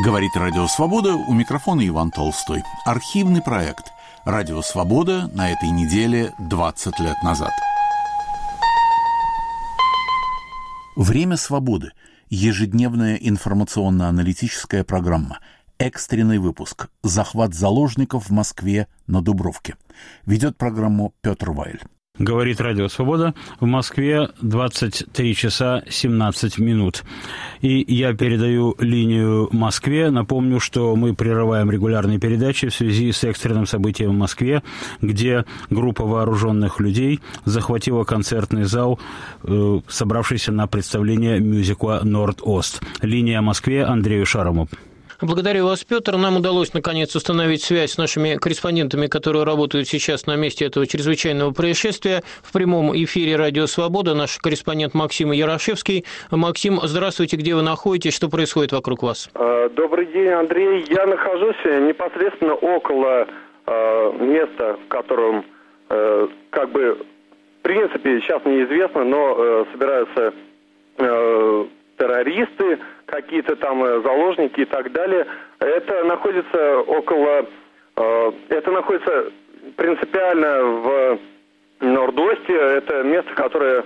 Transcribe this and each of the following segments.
Говорит Радио Свобода, у микрофона Иван Толстой. Архивный проект «Радио Свобода» на этой неделе 20 лет назад. Время свободы. Ежедневная информационно-аналитическая программа. Экстренный выпуск. Захват заложников в Москве на Дубровке. Ведет программу Петр Вайль. Говорит Радио Свобода. В Москве 23 часа 17 минут. И я передаю линию Москве. Напомню, что мы прерываем регулярные передачи в связи с экстренным событием в Москве, где группа вооруженных людей захватила концертный зал, собравшийся на представление мюзикла «Норд-Ост». Линия Москве, Андрей Шаромов. Благодарю вас, Петр. Нам удалось, наконец, установить связь с нашими корреспондентами, которые работают сейчас на месте этого чрезвычайного происшествия. В прямом эфире «Радио Свобода» наш корреспондент Максим Ярошевский. Максим, здравствуйте. Где вы находитесь? Что происходит вокруг вас? Добрый день, Андрей. Я нахожусь непосредственно около места, в котором, в принципе, сейчас неизвестно, но собираются террористы, какие-то там заложники и так далее. Это находится принципиально в Норд-Осте. Это место, которое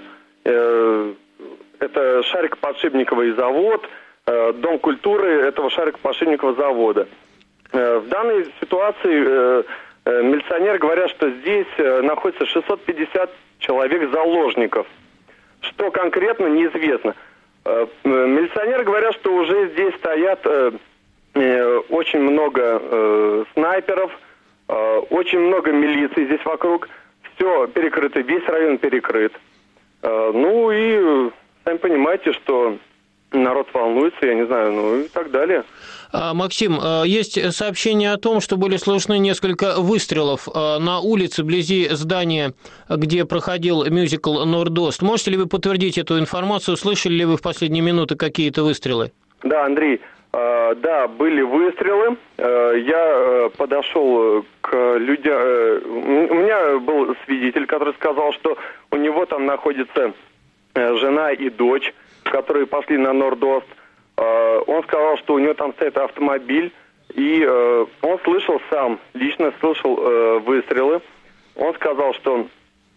это шарикоподшипниковый завод, дом культуры этого шарикоподшипникового завода. В данной ситуации милиционеры говорят, что здесь находится 650 человек заложников. Что конкретно, неизвестно. Милиционеры говорят, что уже здесь стоят очень много снайперов, очень много милиции здесь вокруг. Все перекрыто, весь район перекрыт. Ну и сами понимаете, что народ волнуется, я не знаю, и так далее. Максим, есть сообщение о том, что были слышны несколько выстрелов на улице вблизи здания, где проходил мюзикл «Норд-Ост». Можете ли вы подтвердить эту информацию? Слышали ли вы в последние минуты какие-то выстрелы? Да, Андрей, да, были выстрелы. Я подошел к людям. У меня был свидетель, который сказал, что у него там находится жена и дочь, которые пошли на Норд-Ост. Он сказал, что у него там стоит автомобиль, и он лично слышал выстрелы. Он сказал, что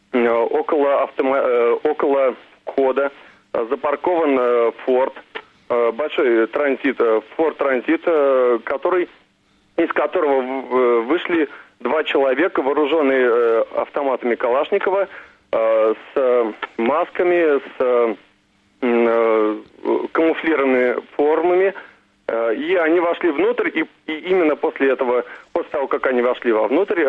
около входа запаркован Форд, большой транзит, Форд Транзит, из которого вышли два человека, вооруженные автоматами Калашникова, с масками, с камуфлированными формами, и они вошли внутрь, и именно после того, как они вошли вовнутрь,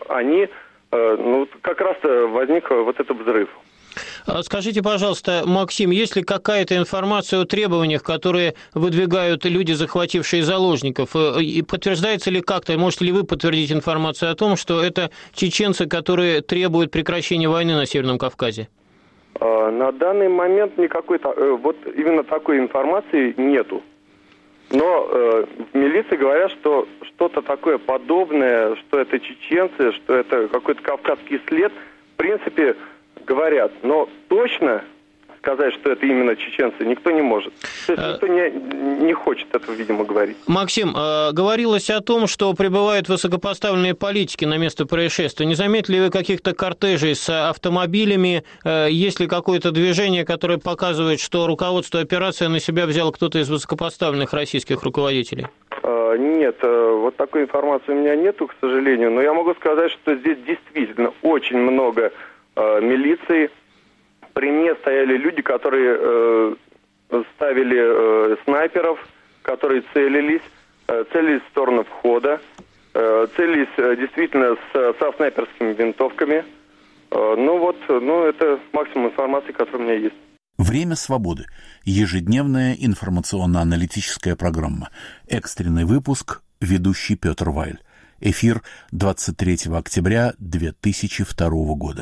как раз возник вот этот взрыв. Скажите, пожалуйста, Максим, есть ли какая-то информация о требованиях, которые выдвигают люди, захватившие заложников? И подтверждается ли как-то, можете ли вы подтвердить информацию о том, что это чеченцы, которые требуют прекращения войны на Северном Кавказе? На данный момент именно такой информации нету. Но в милиции говорят, что что-то такое подобное, что это чеченцы, что это какой-то кавказский след, в принципе, говорят. Но точно сказать, что это именно чеченцы, никто не может. То есть никто не хочет этого, видимо, говорить. Максим, говорилось о том, что прибывают высокопоставленные политики на место происшествия. Не заметили ли вы каких-то кортежей с автомобилями? Есть ли какое-то движение, которое показывает, что руководство операции на себя взял кто-то из высокопоставленных российских руководителей? Нет, вот такой информации у меня нету, к сожалению. Но я могу сказать, что здесь действительно очень много милиции. При мне стояли люди, которые ставили снайперов, которые целились в сторону входа, целились действительно со снайперскими винтовками. Это максимум информации, которая у меня есть. Время свободы. Ежедневная информационно-аналитическая программа. Экстренный выпуск. Ведущий Петр Вайль. Эфир 23 октября 2002 года.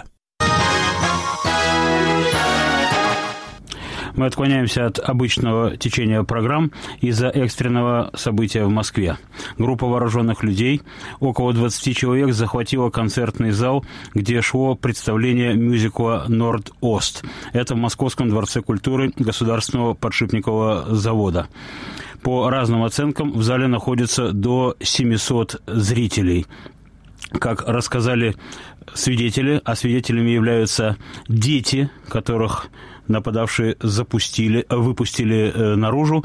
Мы отклоняемся от обычного течения программ из-за экстренного события в Москве. Группа вооруженных людей, около 20 человек, захватила концертный зал, где шло представление мюзикла «Норд-Ост». Это в Московском дворце культуры Государственного подшипникового завода. По разным оценкам в зале находится до 700 зрителей. Как рассказали свидетели, а свидетелями являются дети, которых нападавшие выпустили наружу.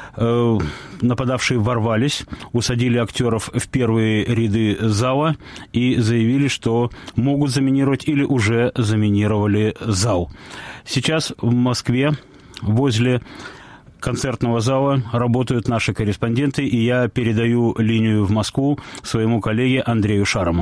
Нападавшие ворвались, усадили актеров в первые ряды зала и заявили, что могут заминировать или уже заминировали зал. Сейчас в Москве возле концертного зала работают наши корреспонденты, и я передаю линию в Москву своему коллеге Андрею Шарому.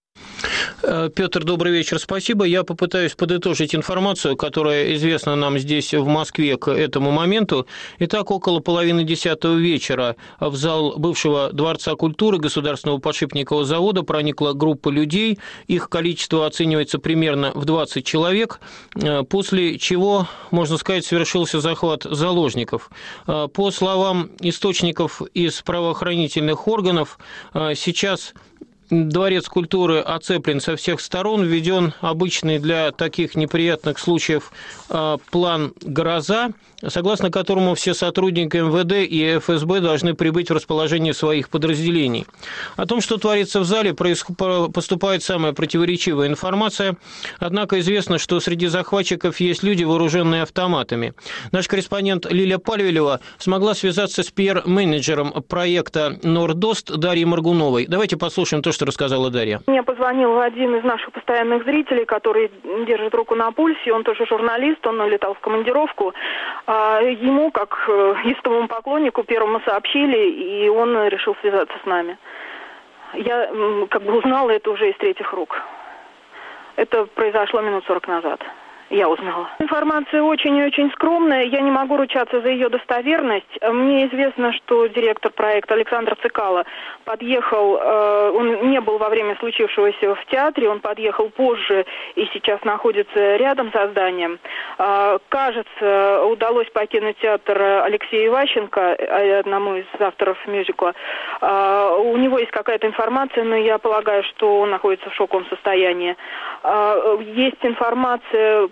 Петр, добрый вечер, спасибо. Я попытаюсь подытожить информацию, которая известна нам здесь, в Москве, к этому моменту. Итак, около 9:30 вечера в зал бывшего Дворца культуры Государственного подшипникового завода проникла группа людей. Их количество оценивается примерно в 20 человек, после чего, можно сказать, совершился захват заложников. По словам источников из правоохранительных органов, сейчас Дворец культуры оцеплен со всех сторон, введен обычный для таких неприятных случаев план «Гроза», согласно которому все сотрудники МВД и ФСБ должны прибыть в расположение своих подразделений. О том, что творится в зале, поступает самая противоречивая информация, однако известно, что среди захватчиков есть люди, вооруженные автоматами. Наш корреспондент Лилия Пальвелева смогла связаться с пиар-менеджером проекта «Нордост» Дарьей Моргуновой. Давайте послушаем то, что рассказала Дарья. Мне позвонил один из наших постоянных зрителей, который держит руку на пульсе, он тоже журналист, он улетал в командировку. Ему, как истовому поклоннику, первому сообщили, и он решил связаться с нами. Я узнала это уже из третьих рук. Это произошло минут 40 назад. Я узнала. Информация очень и очень скромная, я не могу ручаться за ее достоверность. Мне известно, что директор проекта Александр Цикало подъехал, он не был во время случившегося в театре, он подъехал позже и сейчас находится рядом со зданием. Кажется, удалось покинуть театр Алексею Иващенко, одному из авторов мюзикла. У него есть какая-то информация, но я полагаю, что он находится в шоковом состоянии. Есть информация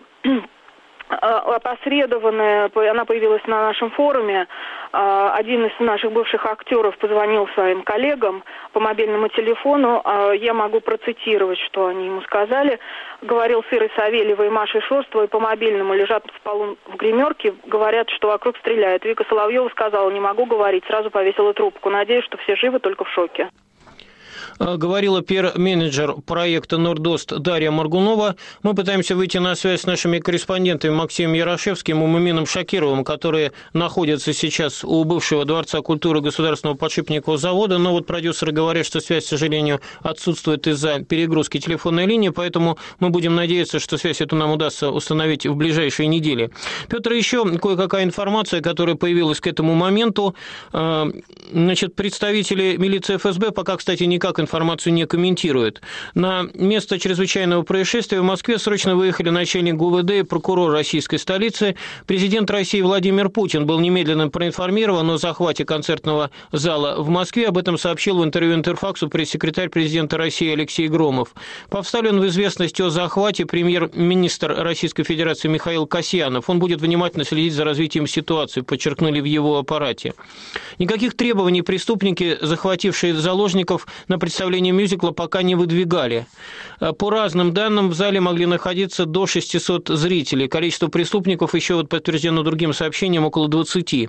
опосредованная, она появилась на нашем форуме. Один из наших бывших актеров позвонил своим коллегам по мобильному телефону. Я могу процитировать, что они ему сказали. Говорил с Ирой Савельевой и Машей Шорстовой по мобильному, лежат в полу в гримерке, говорят, что вокруг стреляют. Вика Соловьева сказала: не могу говорить, сразу повесила трубку. Надеюсь, что все живы, только в шоке. Говорила пиар-менеджер проекта «Нордост» Дарья Моргунова. Мы пытаемся выйти на связь с нашими корреспондентами Максимом Ярошевским и Мумином Шакировым, которые находятся сейчас у бывшего Дворца культуры Государственного подшипникового завода. Но вот продюсеры говорят, что связь, к сожалению, отсутствует из-за перегрузки телефонной линии, поэтому мы будем надеяться, что связь эту нам удастся установить в ближайшие недели. Петр, еще кое-какая информация, которая появилась к этому моменту. Значит, представители милиции ФСБ пока, кстати, никак информацию не комментируют. На место чрезвычайного происшествия в Москве срочно выехали начальник ГУВД и прокурор российской столицы. Президент России Владимир Путин был немедленно проинформирован о захвате концертного зала в Москве. Об этом сообщил в интервью Интерфаксу пресс-секретарь президента России Алексей Громов. Поставлен в известность о захвате премьер-министр Российской Федерации Михаил Касьянов. Он будет внимательно следить за развитием ситуации, подчеркнули в его аппарате. Никаких требований преступники, захватившие заложников, на представление мюзикла пока не выдвигали. По разным данным, в зале могли находиться до 600 зрителей. Количество преступников еще подтверждено другим сообщением около 20.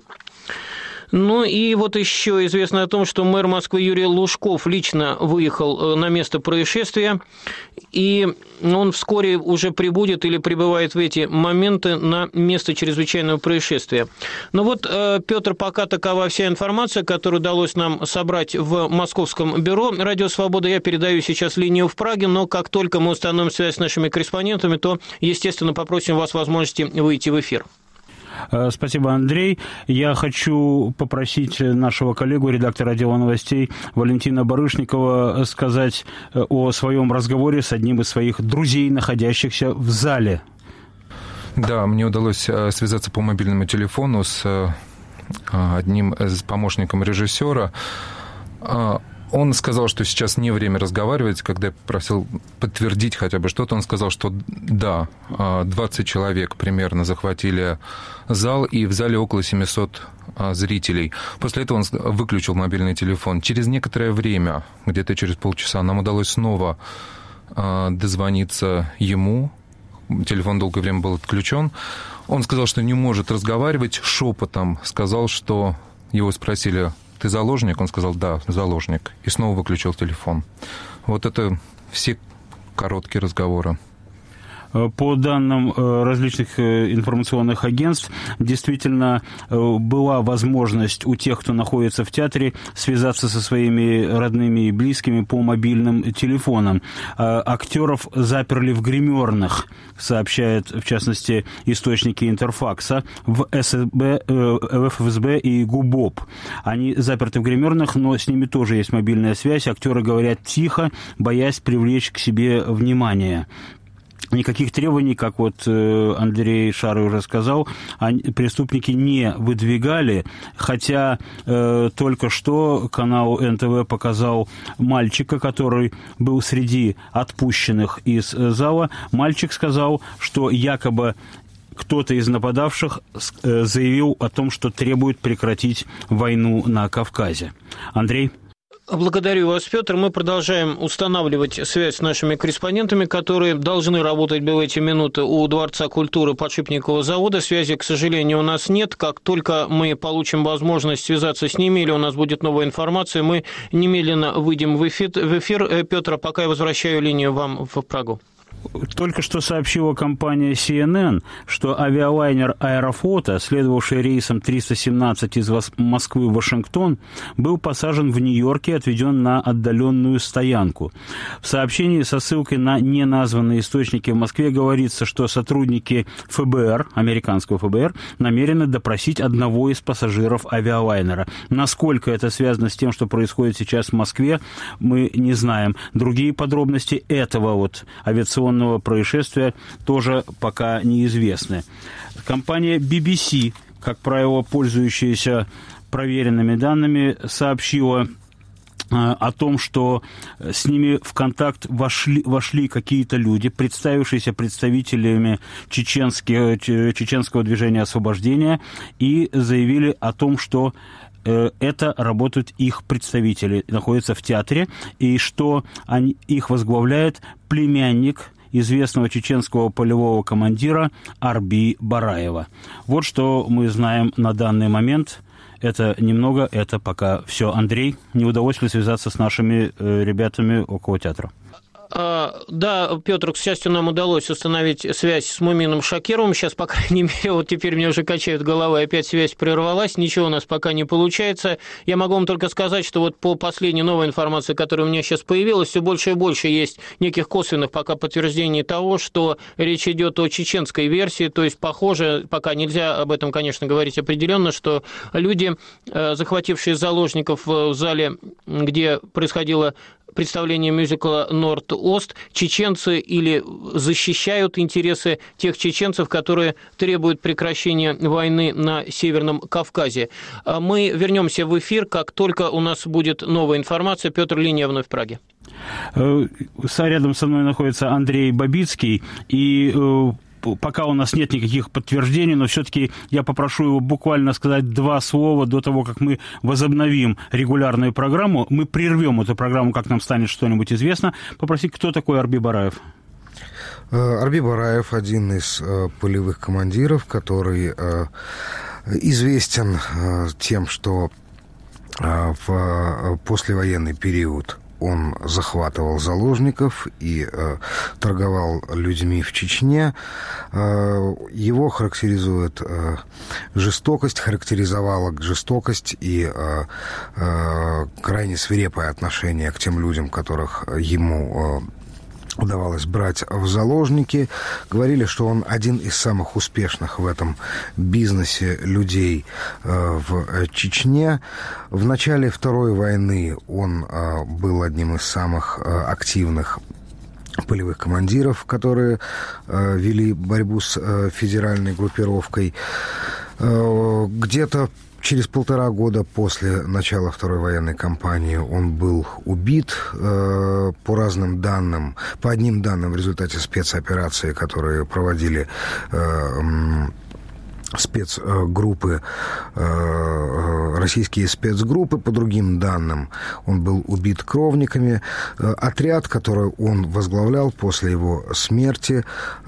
Ну и вот еще известно о том, что мэр Москвы Юрий Лужков лично выехал на место происшествия, и он вскоре уже прибудет или прибывает в эти моменты на место чрезвычайного происшествия. Ну вот, Петр, пока такова вся информация, которую удалось нам собрать в московском бюро «Радио Свобода». Я передаю сейчас линию в Праге, но как только мы установим связь с нашими корреспондентами, то, естественно, попросим вас возможности выйти в эфир. Спасибо, Андрей. Я хочу попросить нашего коллегу, редактора отдела новостей Валентина Барышникова, сказать о своем разговоре с одним из своих друзей, находящихся в зале. Да, мне удалось связаться по мобильному телефону с одним из помощником режиссера. Он сказал, что сейчас не время разговаривать. Когда я просил подтвердить хотя бы что-то, он сказал, что да, 20 человек примерно захватили зал, и в зале около 700 зрителей. После этого он выключил мобильный телефон. Через некоторое время, где-то через полчаса, нам удалось снова дозвониться ему. Телефон долгое время был отключен. Он сказал, что не может разговаривать, шепотом сказал, что его спросили: «Ты заложник?» Он сказал: «Да, заложник». И снова выключил телефон. Вот это все короткие разговоры. По данным различных информационных агентств, действительно была возможность у тех, кто находится в театре, связаться со своими родными и близкими по мобильным телефонам. Актеров заперли в гримерных, сообщают, в частности, источники Интерфакса, в ФСБ и ГУБОП. Они заперты в гримерных, но с ними тоже есть мобильная связь. Актеры говорят тихо, боясь привлечь к себе внимание. Никаких требований, как вот Андрей Шарый уже сказал, преступники не выдвигали, хотя только что канал НТВ показал мальчика, который был среди отпущенных из зала. Мальчик сказал, что якобы кто-то из нападавших заявил о том, что требует прекратить войну на Кавказе. Андрей? Благодарю вас, Петр. Мы продолжаем устанавливать связь с нашими корреспондентами, которые должны работать в эти минуты у Дворца культуры Подшипникового завода. Связи, к сожалению, у нас нет. Как только мы получим возможность связаться с ними или у нас будет новая информация, мы немедленно выйдем в эфир. Петр, пока я возвращаю линию вам в Прагу. Только что сообщила компания CNN, что авиалайнер «Аэрофлота», следовавший рейсом 317 из Москвы в Вашингтон, был посажен в Нью-Йорке и отведен на отдаленную стоянку. В сообщении со ссылкой на неназванные источники в Москве говорится, что сотрудники ФБР, американского ФБР, намерены допросить одного из пассажиров авиалайнера. Насколько это связано с тем, что происходит сейчас в Москве, мы не знаем. Другие подробности этого вот авиационного происшествия тоже пока неизвестны. Компания BBC, как правило, пользующаяся проверенными данными, сообщила о том, что с ними в контакт вошли какие-то люди, представившиеся представителями чеченского движения освобождения, и заявили о том, что это работают их представители, находятся в театре, и что их возглавляет племянник известного чеченского полевого командира Арби Бараева. Вот что мы знаем на данный момент. Это немного, это пока все. Андрей, не удалось ли связаться с нашими ребятами около театра? Да, Петр, к счастью, нам удалось установить связь с Мумином Шакировым. Сейчас, по крайней мере, вот теперь мне уже качает голова, и опять связь прервалась. Ничего у нас пока не получается. Я могу вам только сказать, что вот по последней новой информации, которая у меня сейчас появилась, все больше и больше есть неких косвенных пока подтверждений того, что речь идет о чеченской версии. То есть, похоже, пока нельзя об этом, конечно, говорить определенно, что люди, захватившие заложников в зале, где происходило представление мюзикла «Норд-Ост», чеченцы или защищают интересы тех чеченцев, которые требуют прекращения войны на Северном Кавказе. Мы вернемся в эфир, как только у нас будет новая информация. Петр, линия вновь в Праге. Рядом со мной находится Андрей Бабицкий, и пока у нас нет никаких подтверждений, но все-таки я попрошу его буквально сказать два слова до того, как мы возобновим регулярную программу. Мы прервем эту программу, как нам станет что-нибудь известно. Попросить, кто такой Арби Бараев? Арби Бараев – один из полевых командиров, который известен тем, что в послевоенный период он захватывал заложников и торговал людьми в Чечне. Его характеризует жестокость, характеризовала жестокость и крайне свирепое отношение к тем людям, которых ему удавалось брать в заложники. Говорили, что он один из самых успешных в этом бизнесе людей в Чечне. В начале Второй войны он был одним из самых активных полевых командиров, которые вели борьбу с федеральной группировкой. Где-то через 1,5 года после начала Второй военной кампании он был убит. По разным данным, по одним данным в результате спецоперации, которые проводили спецгруппы, российские спецгруппы, по другим данным, он был убит кровниками. Отряд, который он возглавлял после его смерти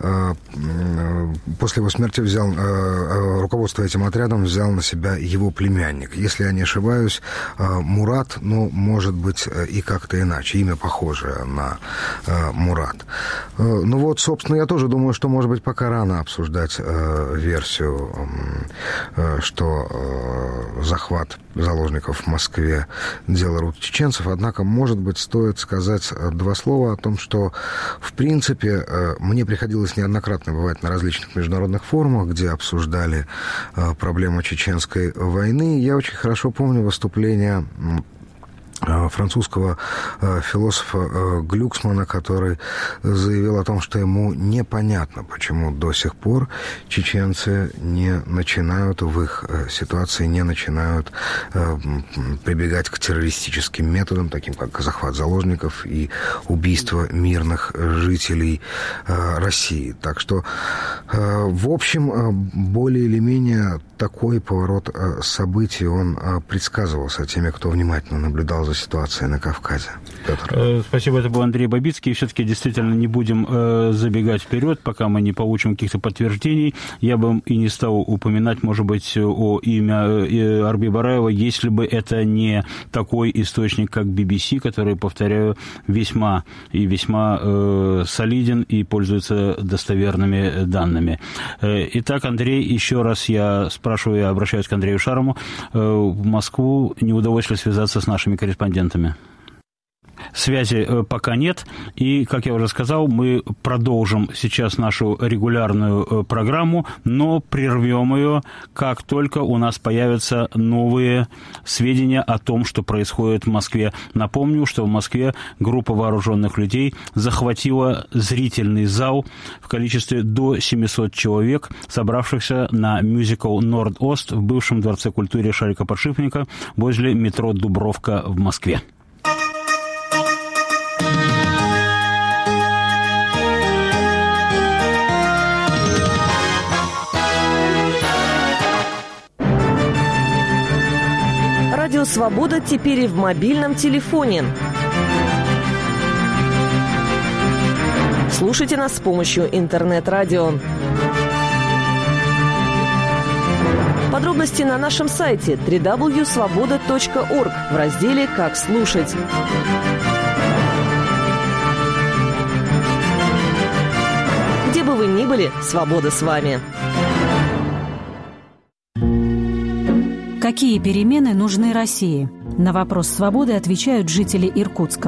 руководство этим отрядом взял на себя его племянник. Если я не ошибаюсь, Мурат, но, может быть, и как-то иначе. Имя похожее на Мурат. Ну вот, собственно, я тоже думаю, что, может быть, пока рано обсуждать версию, что захват заложников в Москве – дело рук чеченцев. Однако, может быть, стоит сказать 2 слова о том, что, в принципе, мне приходилось неоднократно бывать на различных международных форумах, где обсуждали проблему чеченской войны. Я очень хорошо помню выступление французского философа Глюксмана, который заявил о том, что ему непонятно, почему до сих пор чеченцы не начинают в их ситуации, не начинают прибегать к террористическим методам, таким как захват заложников и убийство мирных жителей России. Так что, в общем, более или менее такой поворот событий, он предсказывался теми, кто внимательно наблюдал за ситуацией на Кавказе. Петр. Спасибо, это был Андрей Бабицкий. И все-таки действительно не будем забегать вперед, пока мы не получим каких-то подтверждений. Я бы и не стал упоминать, может быть, о имя Арби Бараева, если бы это не такой источник, как BBC, который, повторяю, весьма солиден и пользуется достоверными данными. Итак, Андрей, еще раз я спрашиваю, я обращаюсь к Андрею Шарому. В Москву не удалось ли связаться с нашими корреспондентами? Связи пока нет, и, как я уже сказал, мы продолжим сейчас нашу регулярную программу, но прервем ее, как только у нас появятся новые сведения о том, что происходит в Москве. Напомню, что в Москве группа вооруженных людей захватила зрительный зал в количестве до 700 человек, собравшихся на мюзикл «Норд-Ост» в бывшем Дворце культуры Шарика Подшипника возле метро «Дубровка» в Москве. Радио «Свобода» теперь и в мобильном телефоне. Слушайте нас с помощью интернет-радио. Подробности на нашем сайте www.svoboda.org в разделе «Как слушать». Где бы вы ни были, свобода с вами. Какие перемены нужны России? На вопрос «Свободы» отвечают жители Иркутска.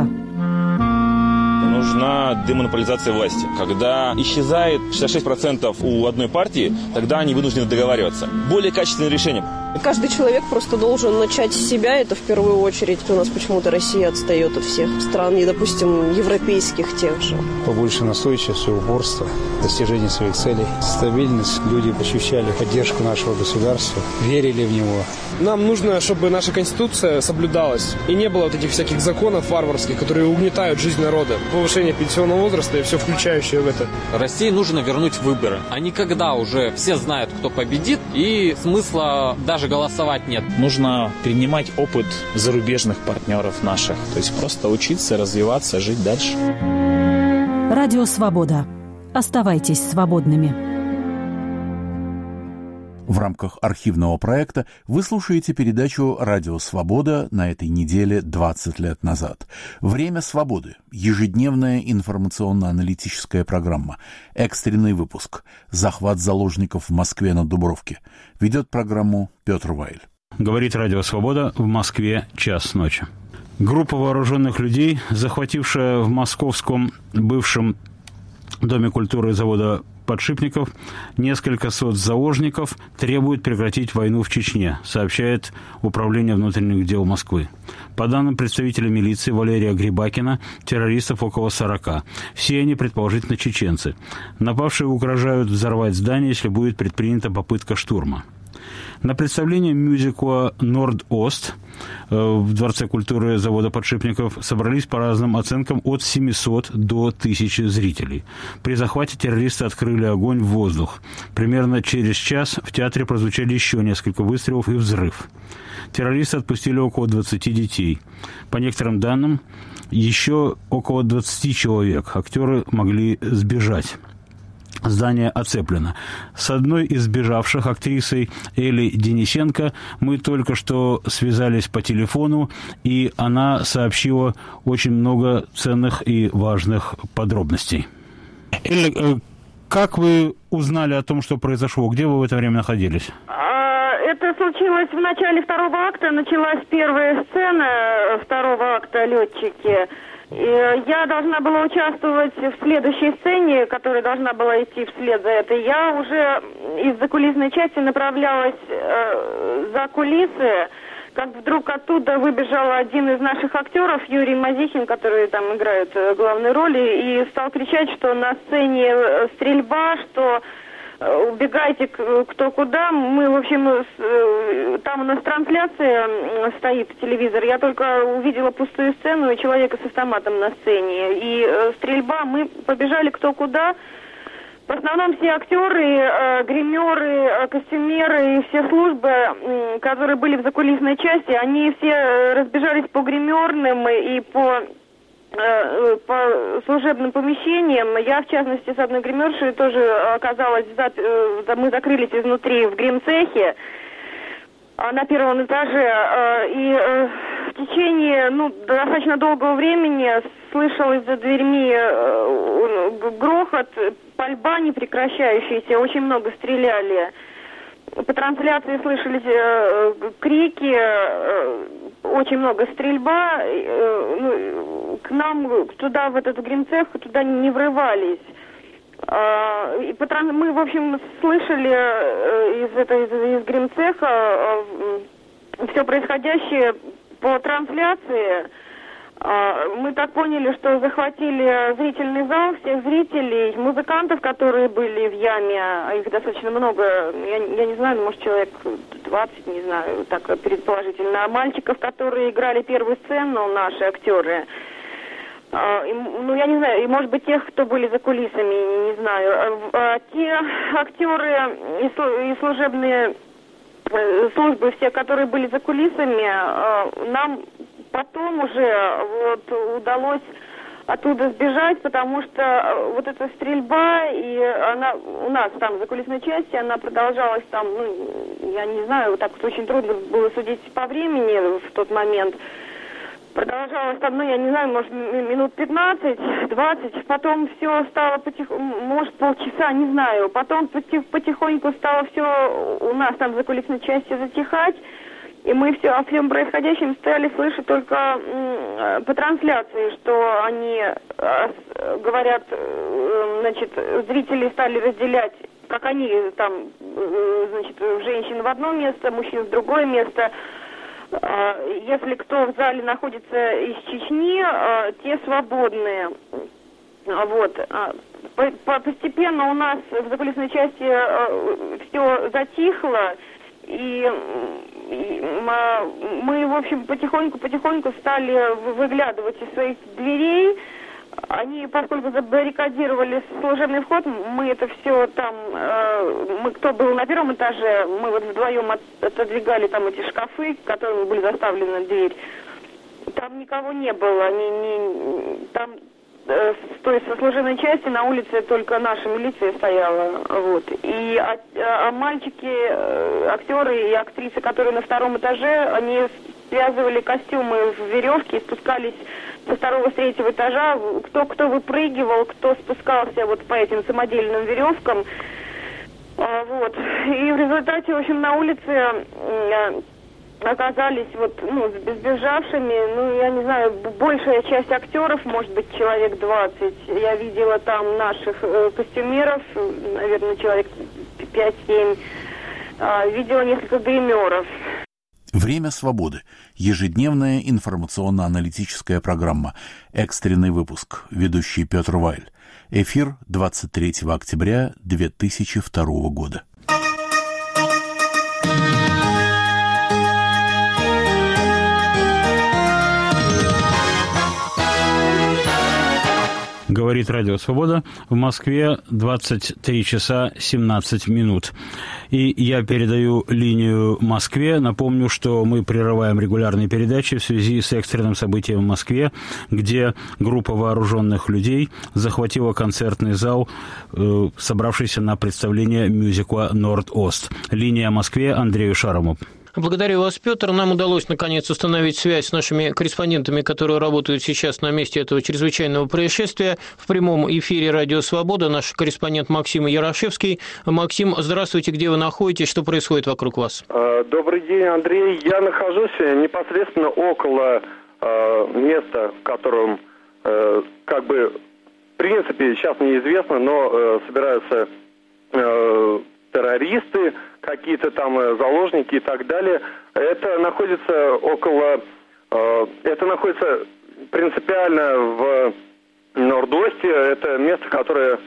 Нужна демонополизация власти. Когда исчезает 66% у одной партии, тогда они вынуждены договариваться. Более качественное решение. Каждый человек просто должен начать с себя, это в первую очередь. У нас почему-то Россия отстает от всех стран, и, допустим, европейских тех же. Побольше настойчивости, упорства, достижения своих целей, стабильность. Люди ощущали поддержку нашего государства, верили в него. Нам нужно, чтобы наша Конституция соблюдалась, и не было вот этих всяких законов варварских, которые угнетают жизнь народа. Повышение пенсионного возраста и все включающее в это. России нужно вернуть выборы. А не когда уже все знают, кто победит, и смысла даже голосовать нет. Нужно перенимать опыт зарубежных партнеров наших. То есть просто учиться, развиваться, жить дальше. Радио «Свобода». Оставайтесь свободными. В рамках архивного проекта вы слушаете передачу «Радио Свобода» на этой неделе 20 лет назад. «Время свободы» – ежедневная информационно-аналитическая программа. Экстренный выпуск. Захват заложников в Москве на Дубровке. Ведет программу Петр Вайль. Говорит «Радио Свобода», в Москве час ночи. Группа вооруженных людей, захватившая в московском бывшем Доме культуры завода Подшипников несколько сот заложников, требует прекратить войну в Чечне, сообщает Управление внутренних дел Москвы. По данным представителя милиции Валерия Грибакина, террористов около 40. Все они, предположительно, чеченцы. Напавшие угрожают взорвать здание, если будет предпринята попытка штурма. На представление мюзикла «Норд-Ост» в Дворце культуры завода подшипников собрались по разным оценкам от 700 до 1000 зрителей. При захвате террористы открыли огонь в воздух. Примерно через час в театре прозвучали еще несколько выстрелов и взрыв. Террористы отпустили около 20 детей. По некоторым данным, еще около 20 человек. Актеры могли сбежать. Здание оцеплено. С одной из сбежавших, актрисой Элли Денисенко, мы только что связались по телефону, и она сообщила очень много ценных и важных подробностей. Элли, как вы узнали о том, что произошло? Где вы в это время находились? Это случилось в начале второго акта. Началась первая сцена второго акта «Летчики». Я должна была участвовать в следующей сцене, которая должна была идти вслед за этой. Я уже из закулисной части направлялась за кулисы, как вдруг оттуда выбежал один из наших актеров, Юрий Мазихин, который там играет главные роли, и стал кричать, что на сцене стрельба, что убегайте кто куда. Мы, в общем, там у нас трансляция стоит, телевизор. Я только увидела пустую сцену и человека с автоматом на сцене. И стрельба, мы побежали кто куда. В основном все актеры, гримеры, костюмеры и все службы, которые были в закулисной части, они все разбежались по гримерным и по служебным помещениям. Я, в частности, с одной гримершей тоже оказалась, мы закрылись изнутри в грим-цехе на первом этаже, и в течение достаточно долгого времени слышалось за дверьми грохот, пальба непрекращающаяся, очень много стреляли. По трансляции слышались крики, очень много стрельба. К нам туда, в этот гримцех, туда не врывались. Мы, в общем, слышали из гримцеха все происходящее по трансляции. Мы так поняли, что захватили зрительный зал, всех зрителей, музыкантов, которые были в яме, а их достаточно много, я не знаю, может человек 20, не знаю, так предположительно, а мальчиков, которые играли первую сцену, наши актеры, я не знаю, и может быть тех, кто были за кулисами, не знаю, те актеры и служебные службы, все, которые были за кулисами, нам потом уже удалось оттуда сбежать, потому что вот эта стрельба, и она у нас там в закулисной части, она продолжалась там, я не знаю, так вот очень трудно было судить по времени в тот момент. Продолжалось там, я не знаю, может, минут 15-20, потом все стало может, полчаса, не знаю. Потом потихоньку стало все у нас там в закулисной части затихать, и мы о всем происходящем стали слышать только по трансляции, что они говорят, значит, зрители стали разделять, как они там, значит, женщин в одно место, мужчин в другое место. Если кто в зале находится из Чечни, те свободные. Вот. Постепенно у нас в закулисной части все затихло, и мы, в общем, потихоньку стали выглядывать из своих дверей. Они, поскольку забаррикадировали служебный вход, мы это все там, мы кто был на первом этаже, мы вот вдвоем отодвигали там эти шкафы, которыми были заставлены дверь. Там никого не было, там то есть со служебной части на улице только наша милиция стояла, вот. И мальчики, актеры и актрисы, которые на втором этаже, они связывали костюмы в веревке и спускались со второго, с третьего этажа, кто выпрыгивал, кто спускался вот по этим самодельным веревкам, вот. И в результате, в общем, на улице оказались сбежавшими, я не знаю, большая часть актеров, может быть, человек 20. Я видела там наших костюмеров, наверное, человек 5-7. Видела несколько гримеров. «Время свободы». Ежедневная информационно-аналитическая программа. Экстренный выпуск. Ведущий Петр Вайль. Эфир 23 октября 2002 года. Говорит Радио Свобода. В Москве 23 часа 17 минут. И я передаю линию Москве. Напомню, что мы прерываем регулярные передачи в связи с экстренным событием в Москве, где группа вооруженных людей захватила концертный зал, собравшийся на представление мюзикла «Норд-Ост». Линия Москве, Андрею Шараму. Благодарю вас, Петр. Нам удалось, наконец, установить связь с нашими корреспондентами, которые работают сейчас на месте этого чрезвычайного происшествия. В прямом эфире «Радио Свобода» наш корреспондент Максим Ярашевский. Максим, здравствуйте. Где вы находитесь? Что происходит вокруг вас? Добрый день, Андрей. Я нахожусь непосредственно около места, в котором, в принципе, сейчас неизвестно, но собираются террористы, какие-то там заложники и так далее. Это находится принципиально в Норд-Осте. Это место, которое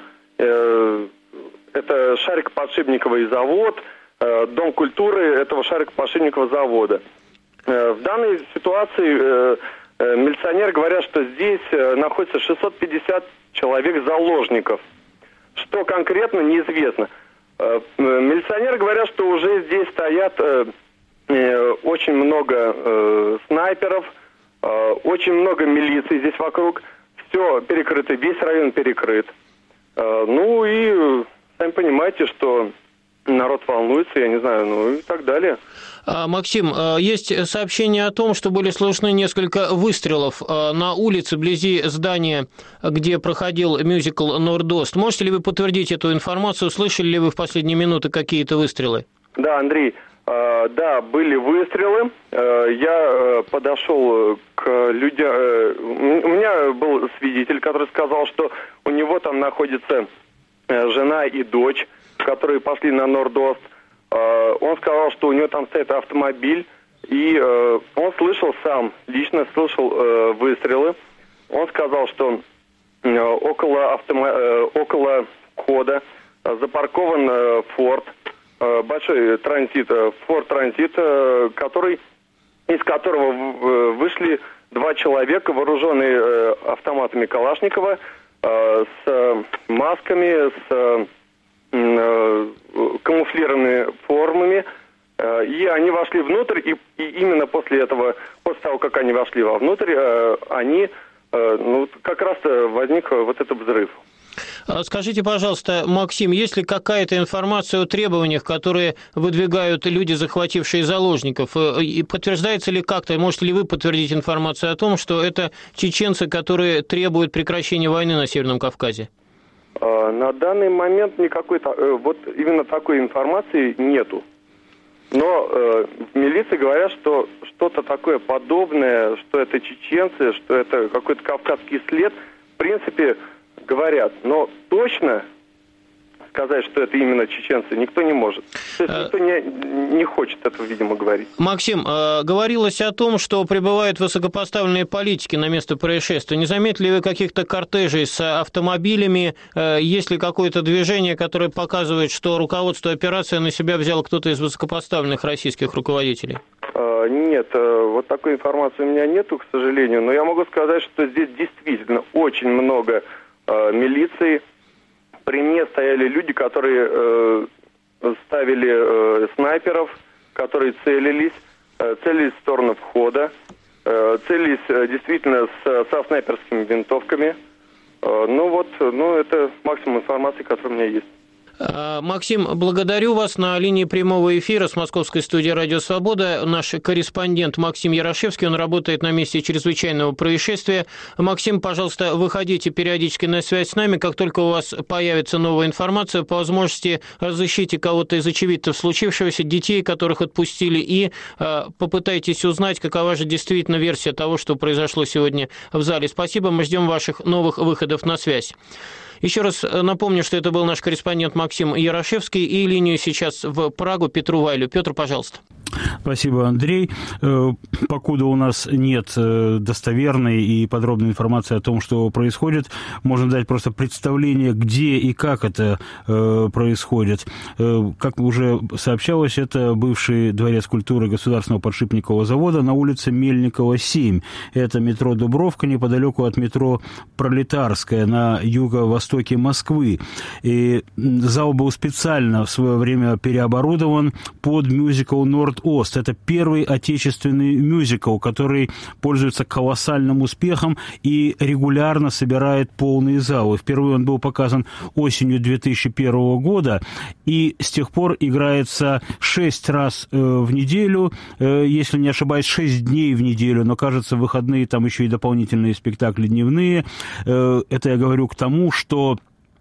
это шарикоподшипниковый завод, дом культуры этого шарикоподшипникового завода. В данной ситуации милиционеры говорят, что здесь находится 650 человек заложников. Что конкретно, неизвестно. Милиционеры говорят, что уже здесь стоят очень много снайперов, очень много милиции здесь вокруг. Все перекрыто, весь район перекрыт. Ну и сами понимаете, что народ волнуется, я не знаю, и так далее. Максим, есть сообщение о том, что были слышны несколько выстрелов на улице вблизи здания, где проходил мюзикл «Норд-Ост». Можете ли вы подтвердить эту информацию? Слышали ли вы в последние минуты какие-то выстрелы? Да, Андрей, да, были выстрелы. Я подошел к людям. У меня был свидетель, который сказал, что у него там находится жена и дочь, которые пошли на Норд-Ост. Он сказал, что у него там стоит автомобиль, и он лично слышал выстрелы. Он сказал, что около входа запаркован Форд, большой транзит, Форд Транзит, из которого вышли два человека, вооруженные автоматами Калашникова, с масками, с камуфлированными формами, и они вошли внутрь, и именно после того, как они вошли вовнутрь, как раз возник вот этот взрыв. Скажите, пожалуйста, Максим, есть ли какая-то информация о требованиях, которые выдвигают люди, захватившие заложников? И подтверждается ли как-то, можете ли вы подтвердить информацию о том, что это чеченцы, которые требуют прекращения войны на Северном Кавказе? На данный момент именно такой информации нету. Но в милиции говорят, что что-то такое подобное, что это чеченцы, что это какой-то кавказский след, в принципе, говорят. Но точно сказать, что это именно чеченцы, никто не может. То есть никто не хочет этого, видимо, говорить. Максим, говорилось о том, что прибывают высокопоставленные политики на место происшествия. Не заметили ли вы каких-то кортежей с автомобилями? Есть ли какое-то движение, которое показывает, что руководство операции на себя взял кто-то из высокопоставленных российских руководителей? Нет, вот такой информации у меня нету, к сожалению. Но я могу сказать, что здесь действительно очень много милиции. При мне стояли люди, которые ставили снайперов, которые целились в сторону входа, целились действительно со снайперскими винтовками. Это максимум информации, которая у меня есть. Максим, благодарю вас. На линии прямого эфира с московской студии «Радио Свобода» наш корреспондент Максим Ярашевский. Он работает на месте чрезвычайного происшествия. Максим, пожалуйста, выходите периодически на связь с нами. Как только у вас появится новая информация, по возможности разыщите кого-то из очевидцев случившегося, детей, которых отпустили, и попытайтесь узнать, какова же действительно версия того, что произошло сегодня в зале. Спасибо, мы ждем ваших новых выходов на связь. Еще раз напомню, что это был наш корреспондент Максим Ярошевский, и линию сейчас в Прагу Петру Вайлю. Петр, пожалуйста. Спасибо, Андрей. Покуда у нас нет достоверной и подробной информации о том, что происходит, можно дать просто представление, где и как это происходит. Как уже сообщалось, это бывший дворец культуры Государственного подшипникового завода на улице Мельникова, 7. Это метро Дубровка, неподалеку от метро Пролетарская, на юго-востоке Москвы. И зал был специально в свое время переоборудован под мюзикл «Норд-Ост». Это первый отечественный мюзикл, который пользуется колоссальным успехом и регулярно собирает полные залы. Впервые он был показан осенью 2001 года, и с тех пор играется 6 раз в неделю, если не ошибаюсь, 6 дней в неделю, но, кажется, в выходные там еще и дополнительные спектакли дневные. Это я говорю к тому, что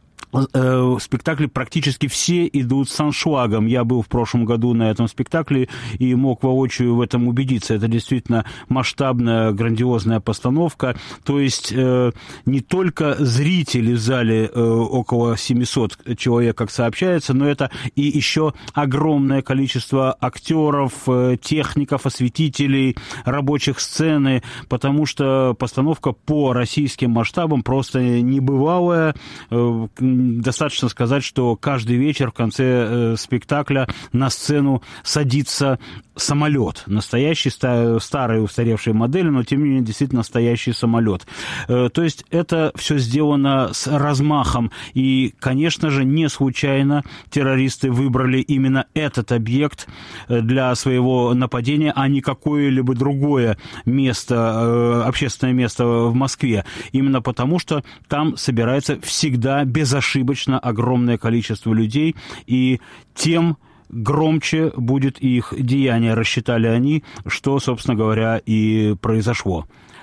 спектакли практически все идут с аншлагом. Я был в прошлом году на этом спектакле и мог воочию в этом убедиться. Это действительно масштабная, грандиозная постановка. То есть не только зрители в зале, около 700 человек, как сообщается, но это и еще огромное количество актеров, техников, осветителей, рабочих сцены, потому что постановка по российским масштабам просто небывалая. Достаточно сказать, что каждый вечер в конце спектакля на сцену садится самолет. Настоящий, старой устаревшей модели, но тем не менее действительно настоящий самолет. То есть это все сделано с размахом. И, конечно же, не случайно террористы выбрали именно этот объект для своего нападения, а не какое-либо другое место, общественное место в Москве. Именно потому, что там собирается всегда безошибочно огромное количество людей, и тем громче будет их деяние, рассчитали они, что, собственно говоря, и произошло.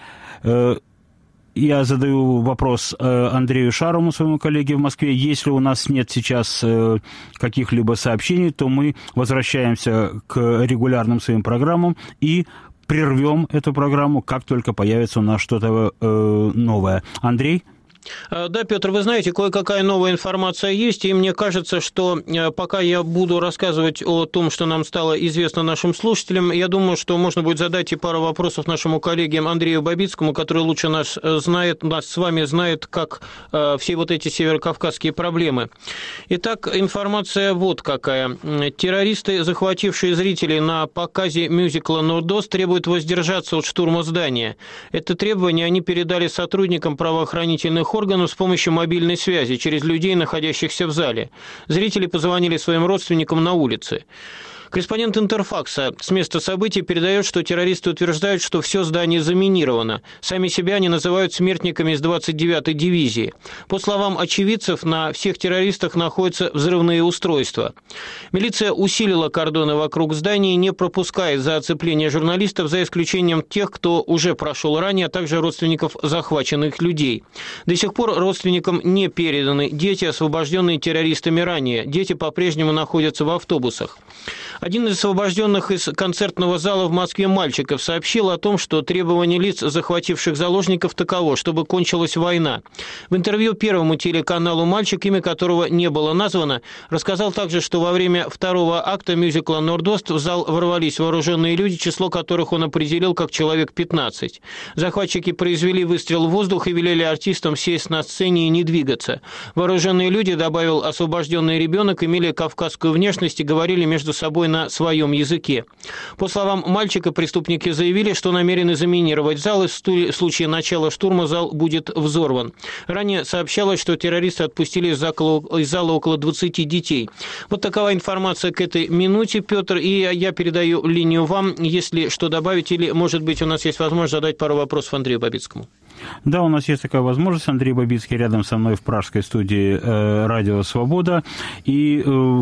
Я задаю вопрос Андрею Шарову, своему коллеге в Москве. Если у нас нет сейчас каких-либо сообщений, то мы возвращаемся к регулярным своим программам и прервем эту программу, как только появится у нас что-то новое. Андрей? Да, Петр, вы знаете, кое-какая новая информация есть, и мне кажется, что пока я буду рассказывать о том, что нам стало известно нашим слушателям, я думаю, что можно будет задать и пару вопросов нашему коллеге Андрею Бабицкому, который лучше нас знает, нас с вами знает, как все вот эти северокавказские проблемы. Итак, информация вот какая. Террористы, захватившие зрителей на показе мюзикла «Норд-Ост», требуют воздержаться от штурма здания. Это требование они передали сотрудникам правоохранительных органов с помощью мобильной связи через людей, находящихся в зале. Зрители позвонили своим родственникам на улице. Корреспондент Интерфакса с места событий передает, что террористы утверждают, что все здание заминировано. Сами себя они называют смертниками из 29-й дивизии. По словам очевидцев, на всех террористах находятся взрывные устройства. Милиция усилила кордоны вокруг здания и не пропускает за оцепление журналистов, за исключением тех, кто уже прошел ранее, а также родственников захваченных людей. До сих пор родственникам не переданы дети, освобожденные террористами ранее. Дети по-прежнему находятся в автобусах. Один из освобожденных из концертного зала в Москве мальчиков сообщил о том, что требование лиц, захвативших заложников, таково, чтобы кончилась война. В интервью Первому телеканалу мальчик, имя которого не было названо, рассказал также, что во время второго акта мюзикла «Норд-Ост» в зал ворвались вооруженные люди, число которых он определил как человек 15. Захватчики произвели выстрел в воздух и велели артистам сесть на сцене и не двигаться. Вооруженные люди, добавил освобожденный ребенок, имели кавказскую внешность и говорили между собой на своем языке. По словам мальчика, преступники заявили, что намерены заминировать зал, и в случае начала штурма зал будет взорван. Ранее сообщалось, что террористы отпустили из зала около 20 детей. Вот такова информация к этой минуте, Петр, и я передаю линию вам, если что добавить, или, может быть, у нас есть возможность задать пару вопросов Андрею Бабицкому. Да, у нас есть такая возможность. Андрей Бабицкий рядом со мной в пражской студии «Радио Свобода». И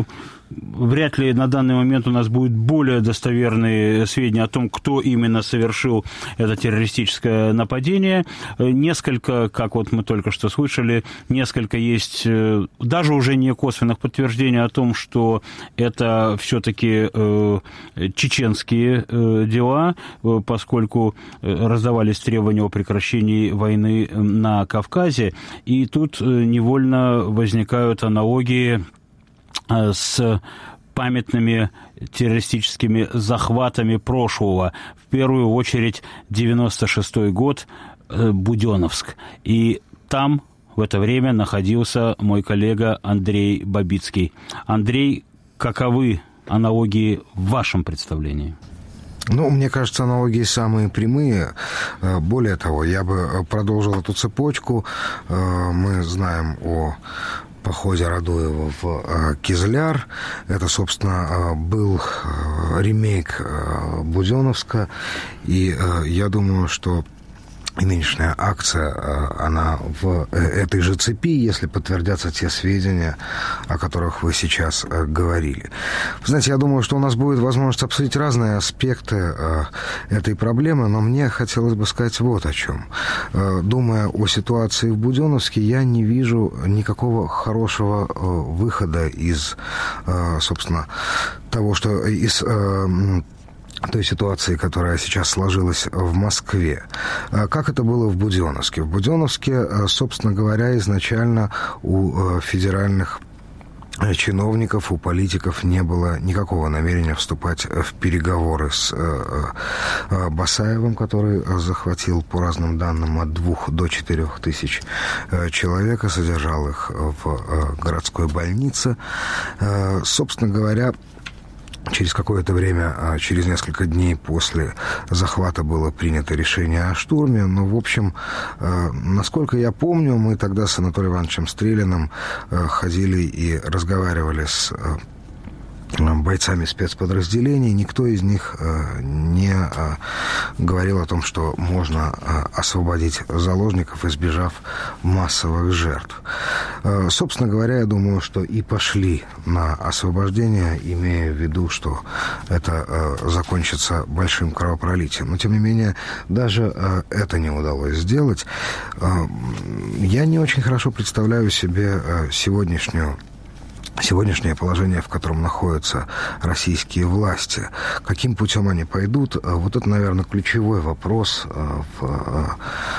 вряд ли на данный момент у нас будут более достоверные сведения о том, кто именно совершил это террористическое нападение. Несколько, как вот мы только что слышали, несколько есть даже уже не косвенных подтверждений о том, что это все-таки чеченские дела, поскольку раздавались требования о прекращении длительной войны на Кавказе. И тут невольно возникают аналогии с памятными террористическими захватами прошлого. В первую очередь 96-й год, Буденновск. И там в это время находился мой коллега Андрей Бабицкий. Андрей, каковы аналогии в вашем представлении? Ну, мне кажется, аналогии самые прямые. Более того, я бы продолжил эту цепочку. Мы знаем о походе Радуева в Кизляр. Это, собственно, был ремейк Буденновска. И я думаю, что и нынешняя акция, она в этой же цепи, если подтвердятся те сведения, о которых вы сейчас говорили. Вы знаете, я думаю, что у нас будет возможность обсудить разные аспекты этой проблемы, но мне хотелось бы сказать вот о чем. Думая о ситуации в Буденновске, я не вижу никакого хорошего выхода из, собственно, того, что из той ситуации, которая сейчас сложилась в Москве. Как это было в Буденновске? В Буденновске, собственно говоря, изначально у федеральных чиновников, у политиков не было никакого намерения вступать в переговоры с Басаевым, который захватил, по разным данным, от 2 до 4 тысяч человек и содержал их в городской больнице. Собственно говоря, через какое-то время, через несколько дней после захвата было принято решение о штурме. Но, в общем, насколько я помню, мы тогда с Анатолием Ивановичем Стрелиным ходили и разговаривали с бойцами спецподразделений. Никто из них не говорил о том, что можно освободить заложников, избежав массовых жертв. Собственно говоря, я думаю, что и пошли на освобождение, имея в виду, что это закончится большим кровопролитием. Но, тем не менее, даже это не удалось сделать. Я не очень хорошо представляю себе сегодняшнее положение, в котором находятся российские власти. Каким путем они пойдут? Вот это, наверное, ключевой вопрос в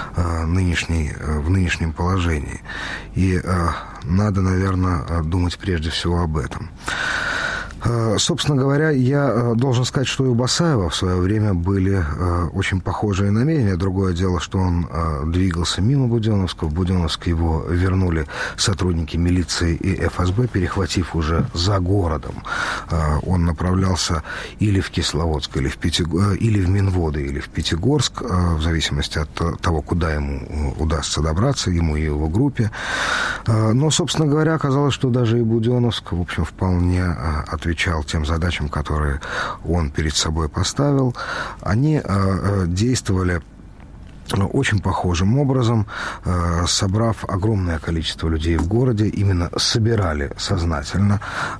нынешнем положении. И надо, наверное, думать прежде всего об этом. Собственно говоря, я должен сказать, что и у Басаева в свое время были очень похожие намерения. Другое дело, что он двигался мимо Буденновска. В Буденновск его вернули сотрудники милиции и ФСБ, перехватив уже за городом. Он направлялся или в Кисловодск, или в Минводы, или в Пятигорск, в зависимости от того, куда ему удастся добраться, ему и его группе. Но, собственно говоря, оказалось, что даже и Буденновск, в общем, вполне отвечал тем задачам, которые он перед собой поставил. Они действовали очень похожим образом, собрав огромное количество людей в городе, именно собирали сознательно.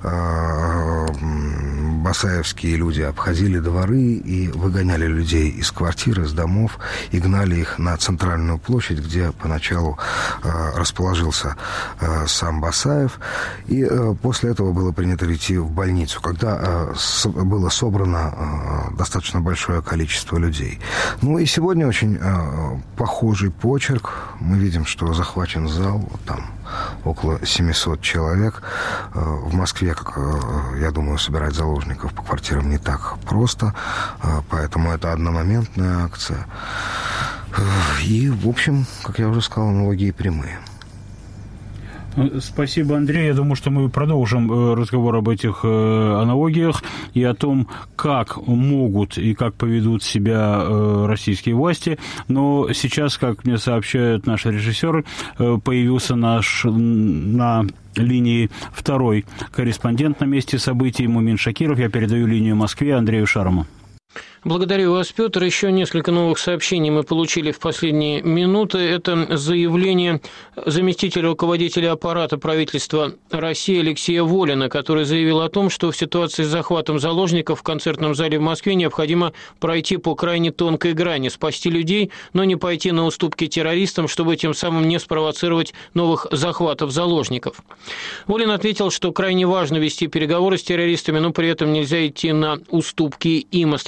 Басаевские люди обходили дворы и выгоняли людей из квартир, из домов, и гнали их на центральную площадь, где поначалу расположился сам Басаев. И после этого было принято идти в больницу, когда было собрано достаточно большое количество людей. Ну и сегодня очень похожий почерк. Мы видим, что захвачен зал, вот там около 700 человек. В Москве, как я думаю, собирать заложников по квартирам не так просто, поэтому это одномоментная акция. И, в общем, как я уже сказал, аналогии прямые. Спасибо, Андрей. Я думаю, что мы продолжим разговор об этих аналогиях и о том, как могут и как поведут себя российские власти. Но сейчас, как мне сообщают наши режиссеры, появился на линии второй корреспондент на месте событий Мумин Шакиров. Я передаю линию Москве Андрею Шарому. Благодарю вас, Петр. Еще несколько новых сообщений мы получили в последние минуты. Это заявление заместителя руководителя аппарата правительства России Алексея Волина, который заявил о том, что в ситуации с захватом заложников в концертном зале в Москве необходимо пройти по крайне тонкой грани, спасти людей, но не пойти на уступки террористам, чтобы тем самым не спровоцировать новых захватов заложников. Волин ответил, что крайне важно вести переговоры с террористами, но при этом нельзя идти на уступки им. Остается только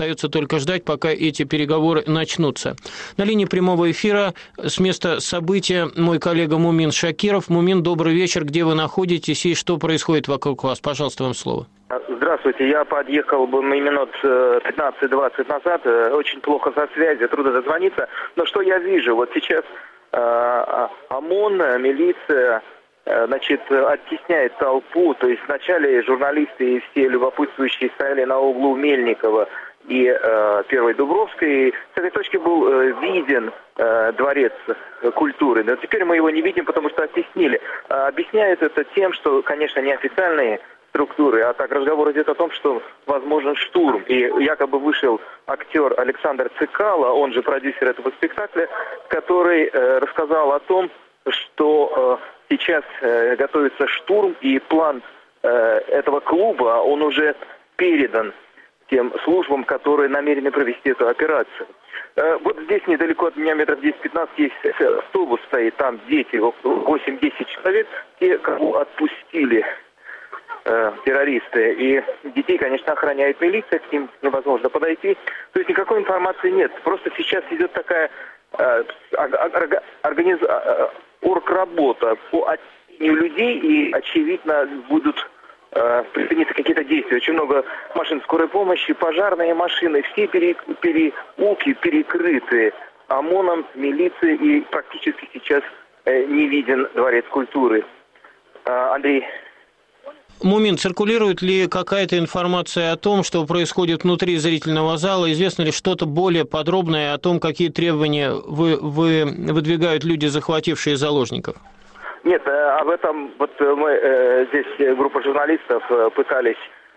только ждать, пока эти переговоры начнутся. На линии прямого эфира с места события мой коллега Мумин Шакиров. Мумин, добрый вечер. Где вы находитесь и что происходит вокруг вас? Пожалуйста, вам слово. Здравствуйте, я подъехал бы минут 15-20 назад, очень плохо со связью, трудно дозвониться, но что я вижу, вот сейчас ОМОН, милиция, оттесняет толпу, то есть вначале журналисты и все любопытствующие стояли на углу Мельникова и Первой Дубровской, с этой точки был виден дворец культуры, но теперь мы его не видим, потому что оттеснили. Объясняют это тем, что, конечно, неофициальные структуры, а так разговор идет о том, что возможен штурм. И якобы вышел актер Александр Цикало, он же продюсер этого спектакля, который рассказал о том, что сейчас готовится штурм, и план этого клуба, он уже передан тем службам, которые намерены провести эту операцию. Вот здесь недалеко от меня, метров 10-15, есть автобус стоит, там дети, 8-10 человек, те, кого отпустили террористы. И детей, конечно, охраняет милиция, к ним невозможно подойти. То есть никакой информации нет. Просто сейчас идет такая оргработа по отчислению людей, и, очевидно, будут предприняты какие-то действия. Очень много машин скорой помощи, пожарные машины, все переулки перекрыты ОМОНом, милицией, и практически сейчас не виден дворец культуры. Андрей. Мумин, циркулирует ли какая-то информация о том, что происходит внутри зрительного зала? Известно ли что-то более подробное о том, какие требования выдвигают люди, захватившие заложников? Нет, об этом вот мы здесь, группа журналистов, пытались,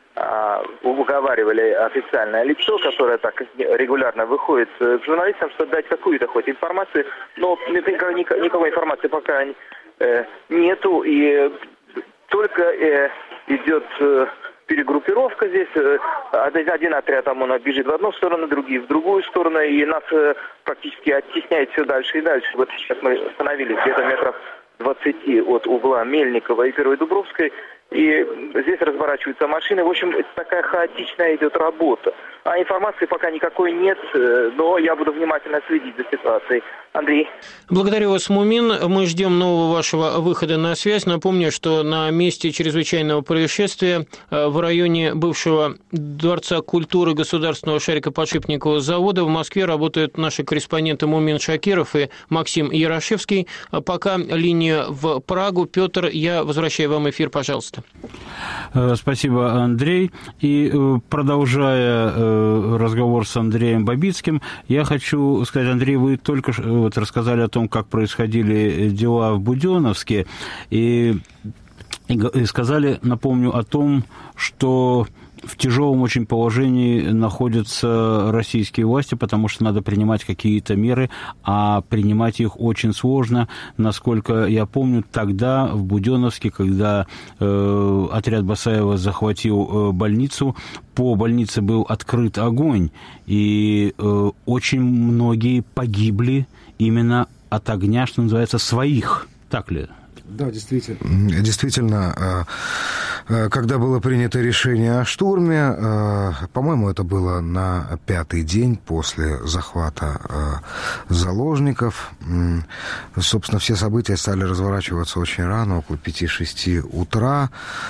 уговаривали официальное лицо, которое так регулярно выходит к журналистам, чтобы дать какую-то хоть информацию, но никакой информации пока нету, и только идет перегруппировка здесь. Один отряд ОМОНа бежит в одну сторону, другие в другую сторону, и нас практически оттесняет все дальше и дальше. Вот сейчас мы остановились где-то метров 20 от угла Мельникова и Первой Дубровской, и здесь разворачиваются машины. В общем, такая хаотичная идет работа. А информации пока никакой нет, но я буду внимательно следить за ситуацией. Андрей. Благодарю вас, Мумин. Мы ждем нового вашего выхода на связь. Напомню, что на месте чрезвычайного происшествия в районе бывшего Дворца культуры Государственного шарикоподшипникового завода в Москве работают наши корреспонденты Мумин Шакиров и Максим Ярошевский. Пока линия в Прагу. Петр, я возвращаю вам эфир, пожалуйста. Спасибо, Андрей. И продолжая разговор с Андреем Бабицким, я хочу сказать, Андрей, вы только вот рассказали о том, как происходили дела в Буденновске, и сказали, напомню, о том, что в тяжелом очень положении находятся российские власти, потому что надо принимать какие-то меры, а принимать их очень сложно. Насколько я помню, тогда в Буденновске, когда отряд Басаева захватил больницу, по больнице был открыт огонь, и очень многие погибли именно от огня, что называется, своих. Так ли? Да, действительно. Действительно, когда было принято решение о штурме, по-моему, это было на 5-й день после захвата заложников. Собственно, все события стали разворачиваться очень рано, около 5-6 утра.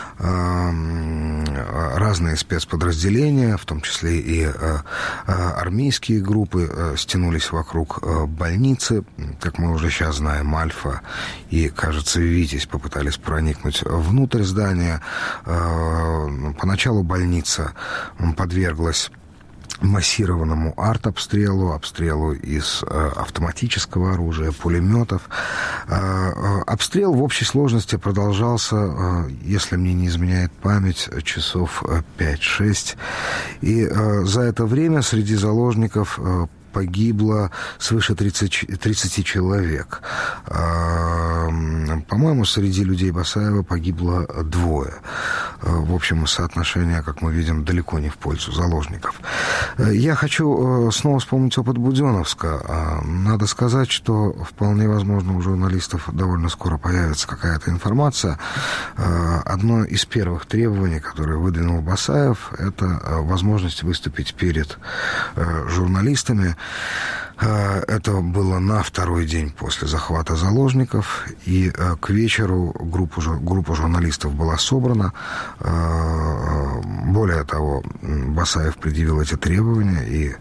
Разные спецподразделения, в том числе и армейские группы, стянулись вокруг больницы. Как мы уже сейчас знаем, Альфа и, кажется, Витязь попытались проникнуть внутрь здания. Поначалу больница подверглась массированному артобстрелу из автоматического оружия, пулеметов. Обстрел в общей сложности продолжался, если мне не изменяет память, часов 5-6. И за это время среди заложников погибло свыше 30 человек. По-моему, среди людей Басаева погибло 2. в общем, соотношение, как мы видим, далеко не в пользу заложников. Я хочу снова вспомнить опыт Буденновска. Надо сказать, что вполне возможно у журналистов довольно скоро появится какая-то информация. Одно из первых требований, которое выдвинул Басаев, это возможность выступить перед журналистами. Это было на второй день после захвата заложников, и к вечеру группа журналистов была собрана. Более того, Басаев предъявил эти требования, и,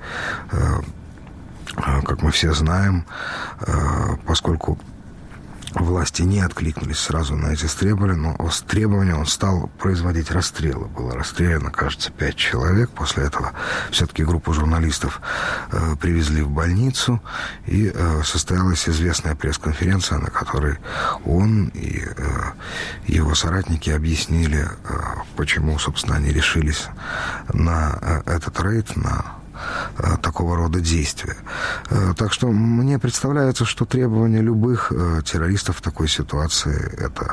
как мы все знаем, поскольку власти не откликнулись сразу на эти требования, он стал производить расстрелы. Было расстреляно, кажется, 5 человек. После этого все-таки группу журналистов привезли в больницу, и состоялась известная пресс-конференция, на которой он и его соратники объяснили, почему, собственно, они решились на этот рейд, на такого рода действия. Так что мне представляется, что требование любых террористов в такой ситуации — это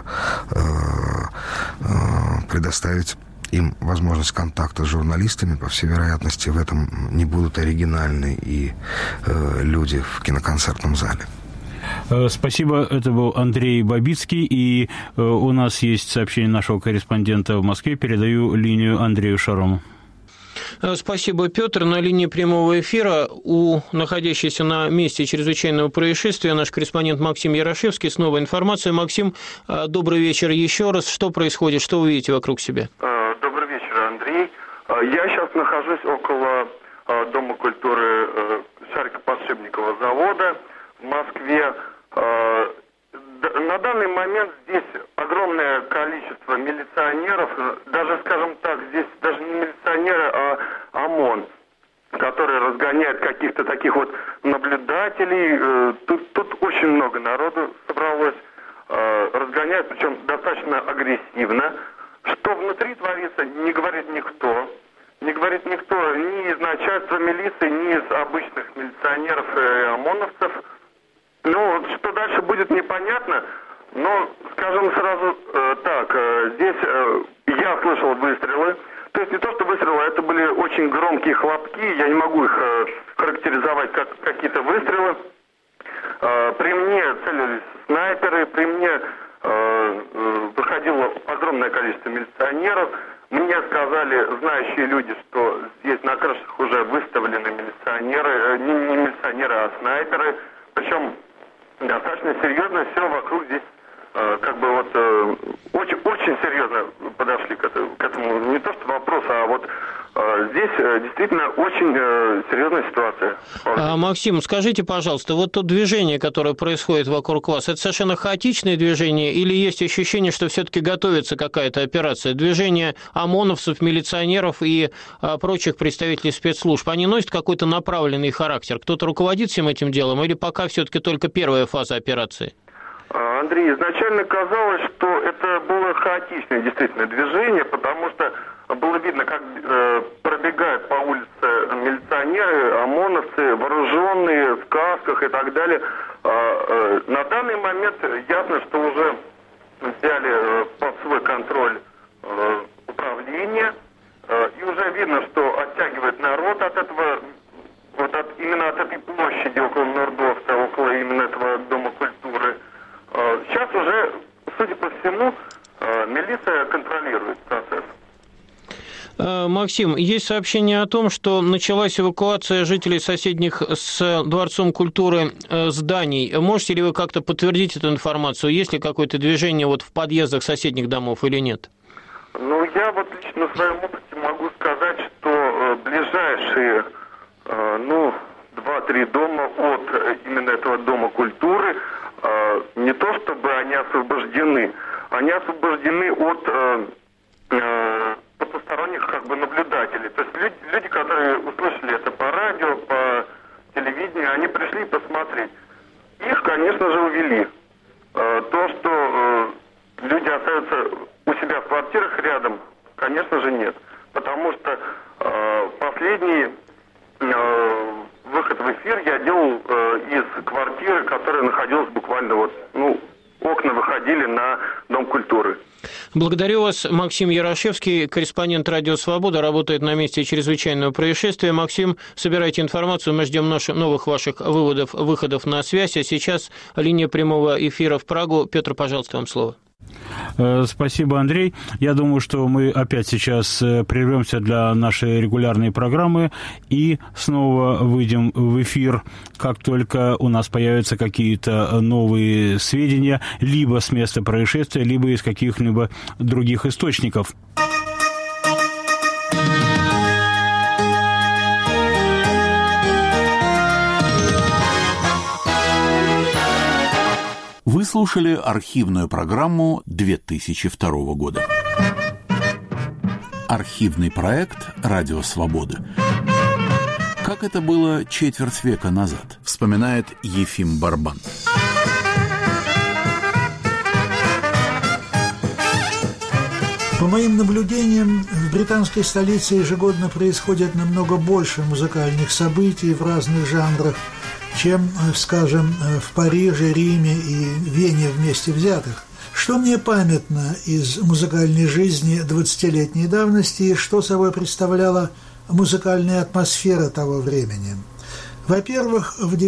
предоставить им возможность контакта с журналистами. По всей вероятности, в этом не будут оригинальны и люди в киноконцертном зале. Спасибо. Это был Андрей Бабицкий. И у нас есть сообщение нашего корреспондента в Москве. Передаю линию Андрею Шарому. Спасибо, Петр. На линии прямого эфира у находящейся на месте чрезвычайного происшествия наш корреспондент Максим Ярошевский. Снова информация. Максим, добрый вечер еще раз. Что происходит? Что вы видите вокруг себя? Добрый вечер, Андрей. Я сейчас нахожусь около Дома культуры Шарика-Подшипникова завода в Москве. На данный момент здесь огромное количество милиционеров, даже, скажем так, здесь даже не милиционеры, а ОМОН, который разгоняет каких-то таких вот наблюдателей. Тут очень много народу собралось, разгоняют, причем достаточно агрессивно. Что внутри творится, не говорит никто. Не говорит никто ни из начальства милиции, ни из обычных милиционеров и ОМОНовцев. Ну, что дальше будет, непонятно, но, скажем сразу так, здесь я слышал выстрелы, то есть не то, что выстрелы, это были очень громкие хлопки, я не могу их характеризовать как какие-то выстрелы. При мне целились снайперы, при мне выходило огромное количество милиционеров. Мне сказали знающие люди, что здесь на крышах уже выставлены милиционеры, не милиционеры, а снайперы, причем достаточно серьезно все вокруг здесь, как бы вот очень серьезно подошли к этому. Не то что вопрос, а вот здесь действительно очень серьезная ситуация. Максим, скажите, пожалуйста, вот то движение, которое происходит вокруг вас, это совершенно хаотичное движение или есть ощущение, что все-таки готовится какая-то операция? Движение ОМОНовцев, милиционеров и прочих представителей спецслужб, они носят какой-то направленный характер? Кто-то руководит всем этим делом или пока все-таки только первая фаза операции? Андрей, изначально казалось, что это было хаотичное действительно движение, потому что было видно, как пробегают по улице милиционеры, ОМОНовцы, вооруженные, в касках и так далее. На данный момент ясно, что уже взяли под свой контроль управление, и уже видно, что оттягивает народ от этого, вот именно от этой площади около Нордовца, около именно этого Дома культуры. Сейчас уже, судя по всему, милиция контролирует процесс. Максим, есть сообщение о том, что началась эвакуация жителей соседних с Дворцом культуры зданий. Можете ли вы как-то подтвердить эту информацию? Есть ли какое-то движение вот в подъездах соседних домов или нет? Ну, я вот лично в своем опыте могу сказать, что ближайшие, 2-3 дома от именно этого Дома культуры, не то чтобы они освобождены от потусторонних наблюдателей. То есть люди, которые услышали это по радио, по телевидению, они пришли посмотреть. Их, конечно же, увели. То, что люди остаются у себя в квартирах рядом, конечно же, нет. Потому что последний выход в эфир я делал из квартиры, которая находилась буквально окна ходили на Дом культуры. Благодарю вас. Максим Ярошевский, корреспондент «Радио Свобода», работает на месте чрезвычайного происшествия. Максим, собирайте информацию, мы ждем новых ваших выходов на связь. А сейчас линия прямого эфира в Прагу. Петр, пожалуйста, вам слово. Спасибо, Андрей. Я думаю, что мы опять сейчас прервемся для нашей регулярной программы и снова выйдем в эфир, как только у нас появятся какие-то новые сведения, либо с места происшествия, либо из каких-либо других источников. Вы слушали архивную программу 2002 года. Архивный проект «Радио Свобода». Как это было четверть века назад, вспоминает Ефим Барбан. По моим наблюдениям, в британской столице ежегодно происходит намного больше музыкальных событий в разных жанрах, чем, скажем, в Париже, Риме и Вене вместе взятых. Что мне памятно из музыкальной жизни 20-летней давности и что собой представляла музыкальная атмосфера того времени? Во-первых, в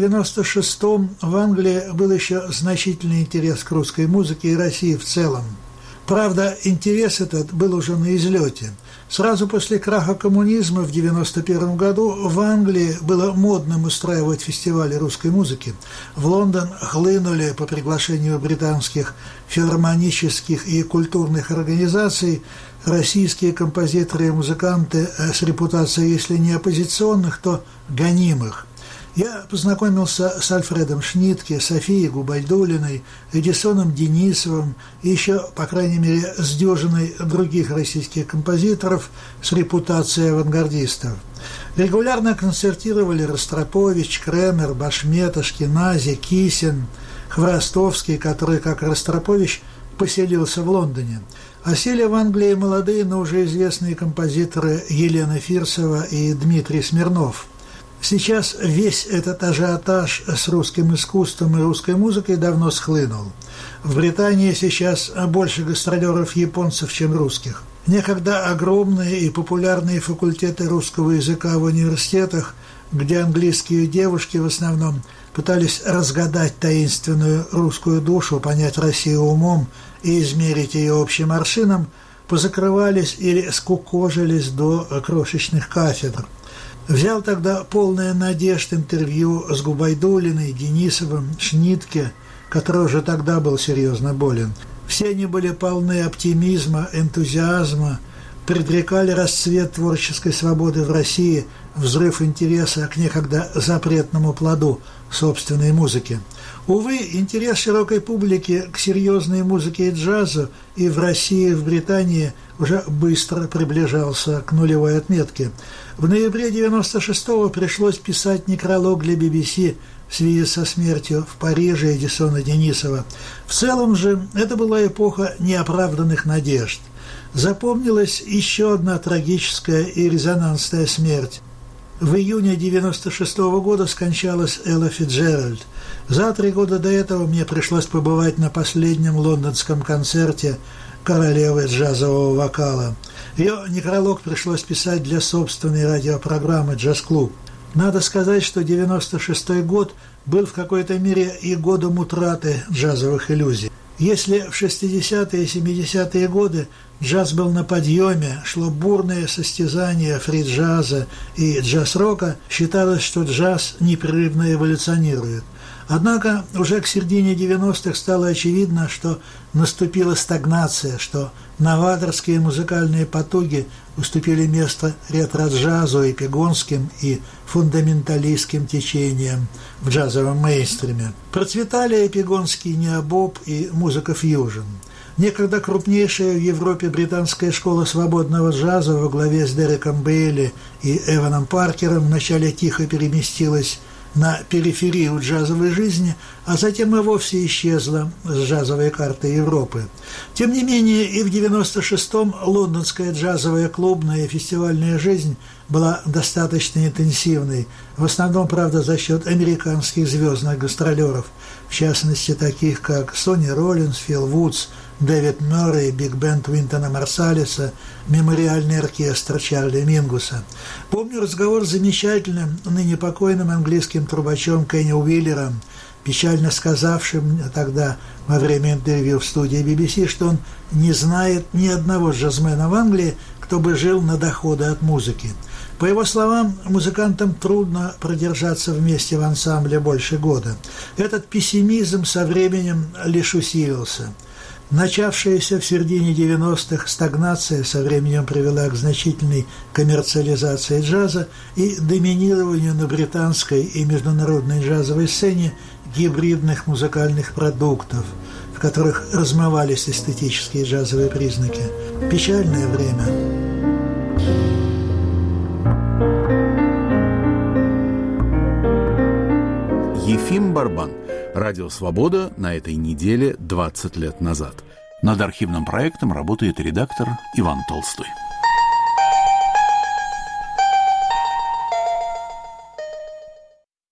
96-м в Англии был еще значительный интерес к русской музыке и России в целом. Правда, интерес этот был уже на излете. Сразу после краха коммунизма в 1991 году в Англии было модным устраивать фестивали русской музыки. В Лондон хлынули по приглашению британских филармонических и культурных организаций российские композиторы и музыканты с репутацией, если не оппозиционных, то гонимых. Я познакомился с Альфредом Шнитке, Софией Губайдуллиной, Эдисоном Денисовым и еще, по крайней мере, с дюжиной других российских композиторов с репутацией авангардистов. Регулярно концертировали Ростропович, Кремер, Башмет, Ашкенази, Кисин, Хворостовский, который, как Ростропович, поселился в Лондоне. А сели в Англии молодые, но уже известные композиторы Елена Фирсова и Дмитрий Смирнов. Сейчас весь этот ажиотаж с русским искусством и русской музыкой давно схлынул. В Британии сейчас больше гастролеров японцев, чем русских. Некогда огромные и популярные факультеты русского языка в университетах, где английские девушки в основном пытались разгадать таинственную русскую душу, понять Россию умом и измерить ее общим аршином, позакрывались или скукожились до крошечных кафедр. Взял тогда полное надежд интервью с Губайдуллиной, Денисовым, Шнитке, который уже тогда был серьезно болен. Все они были полны оптимизма, энтузиазма, предрекали расцвет творческой свободы в России, взрыв интереса к некогда запретному плоду собственной музыки. Увы, интерес широкой публики к серьезной музыке и джазу и в России, и в Британии уже быстро приближался к нулевой отметке. В ноябре 96-го пришлось писать некролог для BBC в связи со смертью в Париже Эдисона Денисова. В целом же это была эпоха неоправданных надежд. Запомнилась еще одна трагическая и резонансная смерть. В июне 96-го года скончалась Элла Фицджеральд. За 3 года до этого мне пришлось побывать на последнем лондонском концерте королевы джазового вокала. Ее некролог пришлось писать для собственной радиопрограммы «Джаз-клуб». Надо сказать, что 96-й год был в какой-то мере и годом утраты джазовых иллюзий. Если в 60-е и 70-е годы джаз был на подъеме, шло бурное состязание фри-джаза и джаз-рока, считалось, что джаз непрерывно эволюционирует. Однако уже к середине 90-х стало очевидно, что наступила стагнация, что новаторские музыкальные потуги уступили место ретро-джазу, эпигонским и фундаменталистским течениям в джазовом мейнстриме. Процветали эпигонский необоб и музыка фьюжн. Некогда крупнейшая в Европе британская школа свободного джаза во главе с Дереком Бейли и Эваном Паркером вначале тихо переместилась на периферию джазовой жизни, а затем и вовсе исчезла с джазовой карты Европы. Тем не менее, и в 96-м лондонская джазовая клубная и фестивальная жизнь была достаточно интенсивной, в основном, правда, за счет американских звездных гастролеров, в частности, таких как Сонни Роллинс, Фил Вудс, Дэвид Мёррей, биг-бенд Уинтона Марсалиса, мемориальный оркестр Чарли Мингуса. Помню разговор с замечательным, ныне покойным английским трубачом Кенни Уиллером, печально сказавшим тогда во время интервью в студии BBC, что он не знает ни одного джазмена в Англии, кто бы жил на доходы от музыки. По его словам, музыкантам трудно продержаться вместе в ансамбле больше года. Этот пессимизм со временем лишь усилился. Начавшаяся в середине 90-х стагнация со временем привела к значительной коммерциализации джаза и доминированию на британской и международной джазовой сцене гибридных музыкальных продуктов, в которых размывались эстетические джазовые признаки. Печальное время. Ефим Барбан. Радио «Свобода» на этой неделе 20 лет назад. Над архивным проектом работает редактор Иван Толстой.